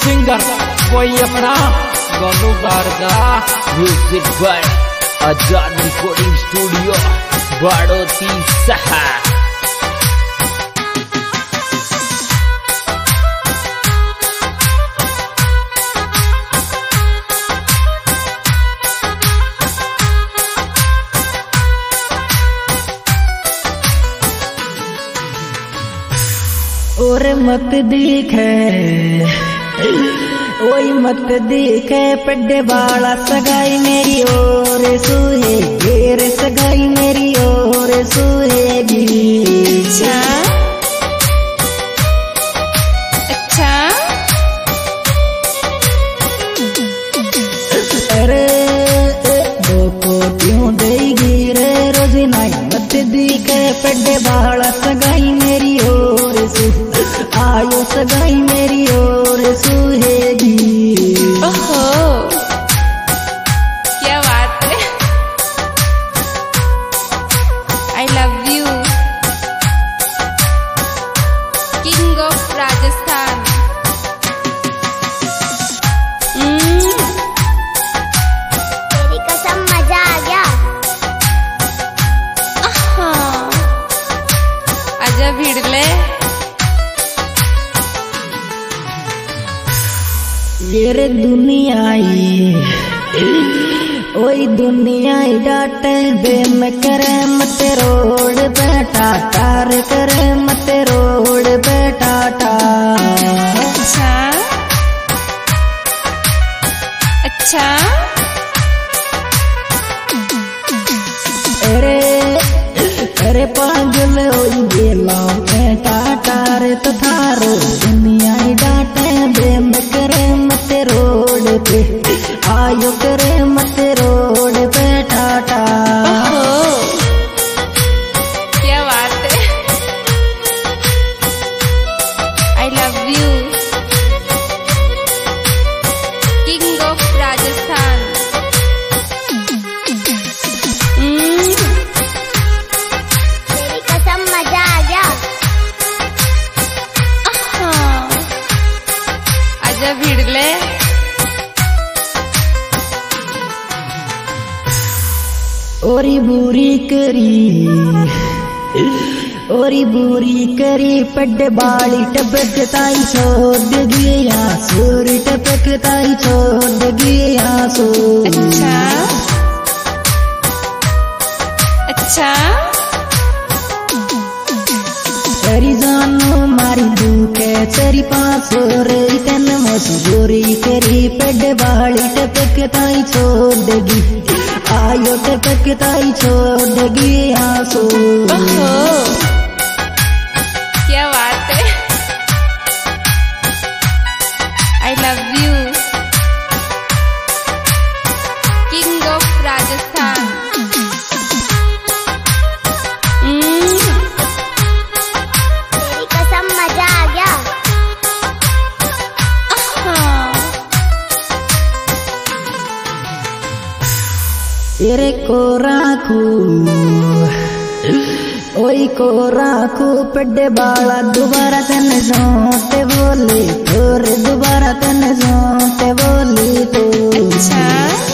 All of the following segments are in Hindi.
सिंगर कोई अपना Golu Garga. Music by Azad recording studio Badoti सहा। और मत दिखे ओई मत दिखे पड्डे वाला सगाई मेरी ओर सुहे घेर सगाई मेरी ओर सुहेगी। अच्छा अरे दो को क्यों देगी रे रोजी नाई मत दिखे पड्डे वाला सगाई मेरी ओर आयो सगाई मेरी ओर सुहेगी। ओहो क्या बात है। I love you king of Rajasthan. तेरी कसम मजा आ गया। आजा भिड़ले ये रे दुनिया ओई दुनिया डाटे बे में करे मत रोड बेटा तार करे मत रोड बेटा टा। अच्छा अच्छा अरे अरे पागल ओई बेला बेटा तार तो थारो दुनिया डाटे बे में करे मत रोड पे आयो करे मत रोड पे टाटा। क्या बात है। I love you king of Rajasthan. तेरी कसम मजा आ गया। आजा भिड़ले ओरी बुरी करी पड्डे बाली टपक ताई छोड़ गया सूर टपक ताई छोड़ गया सूर। अच्छा अच्छा तेरी जानो मारी दुखे तेरी पास रे तन मजबूरी करी पड्डे बाली टपक ताई छोड़गी आयो टपक ताई छोड़गी आंसू। क्या बात है। I love you king of Rajasthan. तेरी कसम मजा आ गया। तेरे को राखू ओई को राखू पड्डे बाला दोबारा तन जोते बोली तोर दोबारा तन जोते बोली तो। अच्छा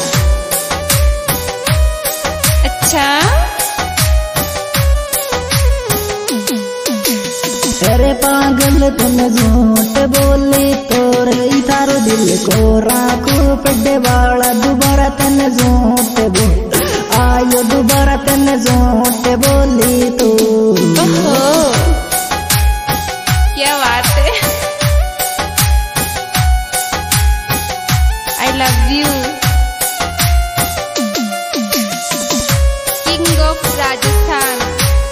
अच्छा तेरे पागल तन झूठ बोली तोर थारो दिल को राखू पड्डे बाला दोबारा तन झूठ बोल आयो दोबारा तन झूठ बोली तो। क्या बात है। I love you king of Rajasthan.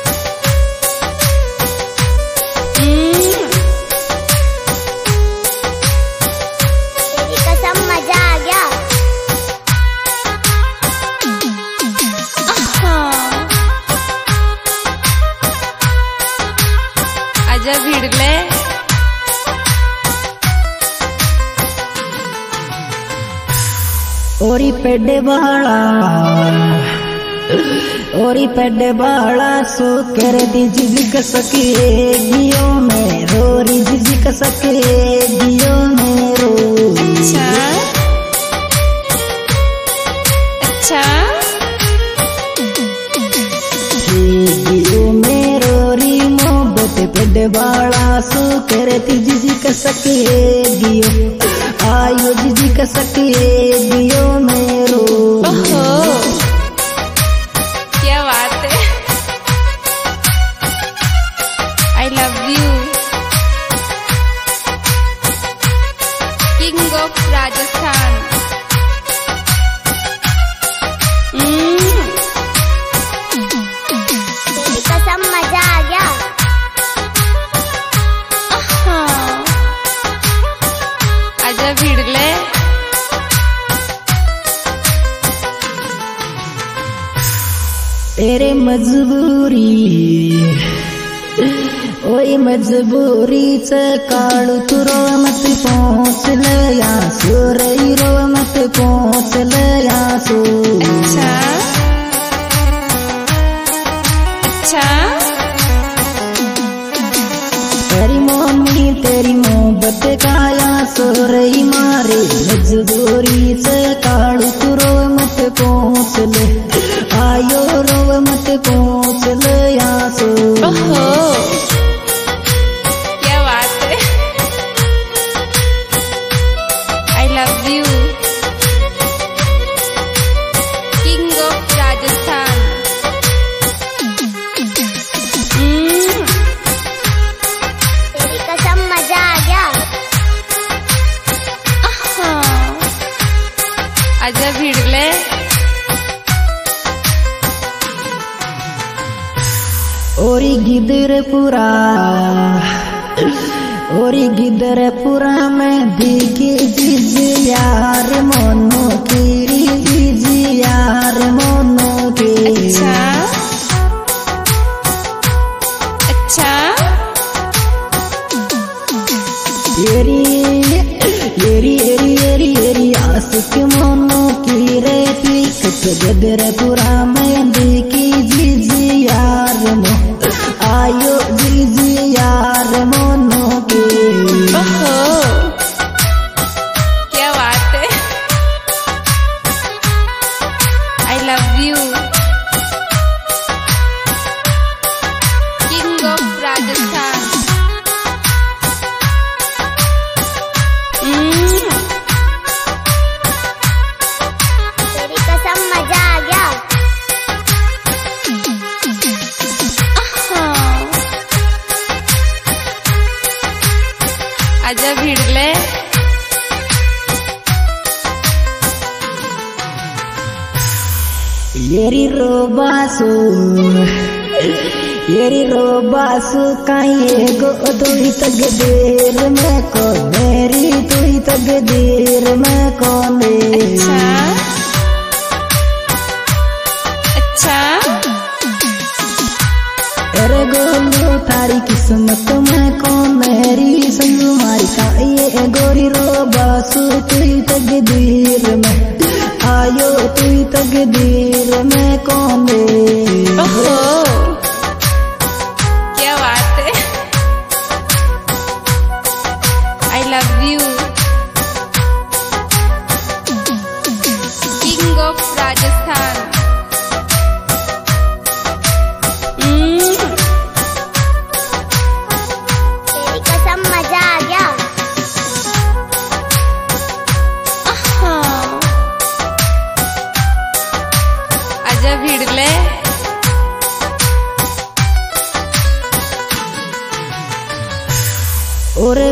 तेरी कसम मजा आ गया। आजा भिड़ले ओरी पेड्डे बाला सो कर दी जिग सके गियो में रोरी जिग सके गियो में रो। बासु करे थी जीजी का सके गियो आयो जीजी का सके गियो मेरो ओहो क्या बात है। I love you king of Rajasthan. तेरी कसम मजा आ गया। आजा भिड़ले। तेरे मजबूरी ओए मजबूरी से काळू तू रो मत पहुँच लया सुरई रो मत पहुँच लया सो। अच्छा अच्छा तेरी मम्मी तेरी मोहब्बत काया सुरई मारे मजबूरी से काळू तू रो मत पहुँच ले आयो रो मत पहुँच लया सो। ओहो क्या बात है। I love you king of Rajasthan. तेरी कसम मजा आ गया। आजा भिड़ले। ओरी गिदरपुरा में दिखे जीजी यार मोनो तेरी जीजी यार मोनो के। अच्छा अच्छा येरी येरी येरी येरी येरी आशिक मोनो की रे पीक गिदरपुरा में दिखे जीजी यार मो आयो जीजी यार मोनो के। ओहो क्या बात है। I love you king of Rajasthan. तेरी कसम मजा आ गया। आजा भिड़ले। येरी रो बासु काये गो दुई तग देर में को मेरी दुई तग देर में को ने। अच्छा तेरे गोलू थारी किस्मत में को मेरी संग मारी का ये गोरी रो बासु तुई तग देर में आयो तुई तग देर में को ने। ओहो क्या बात है। I love you king of Rajasthan. तेरी कसम मजा आ गया। आजा भिड़ले। ओरे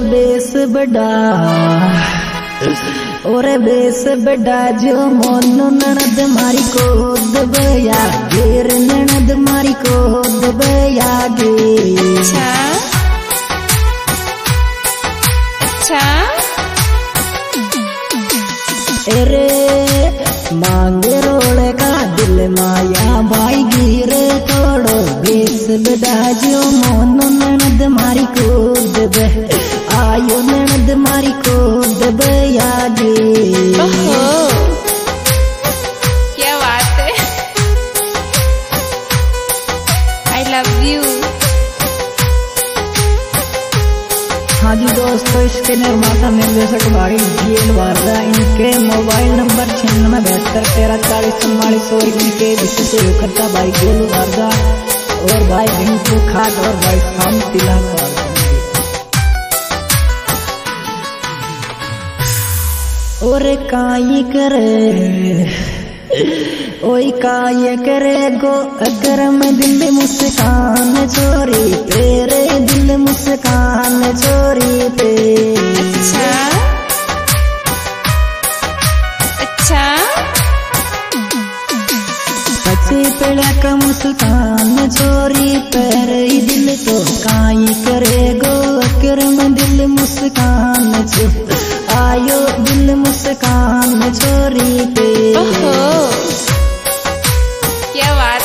बेस बड़ा जो मोनो ननद मारी को दबया गेर ननद मारी को दबया गे। अच्छा अच्छा तेरे मांगे रोड़े का दिल माया भाई गिरे तोड़ो बेस बड़ा जो मोनो ननद मारी को दब आयो ननद मारी को दबया गे। ओहो क्या बात है। I love you. हाँ जी दोस्तों, इसके निर्माता निर्देशक भाई जीएल वारदा, इनके मोबाइल नंबर 9672134444 और इनके विशेष करता भाई गोलू वारदा और भाई रिंकू खाट और भाई शाम तिलक वारदा। और काई करे ओई काय करे गो अगर मैं दिल मुस्कान छोरी तेरे दिल मुस्कान छोरी पे। अच्छा अच्छा पचे पेड़ा का मुस्कान छोरी पर दिल तो काई करे गो अगर मैं दिल मुस्कान छो आयो दिल मुस्कान छोरी पे। ओहो क्या बात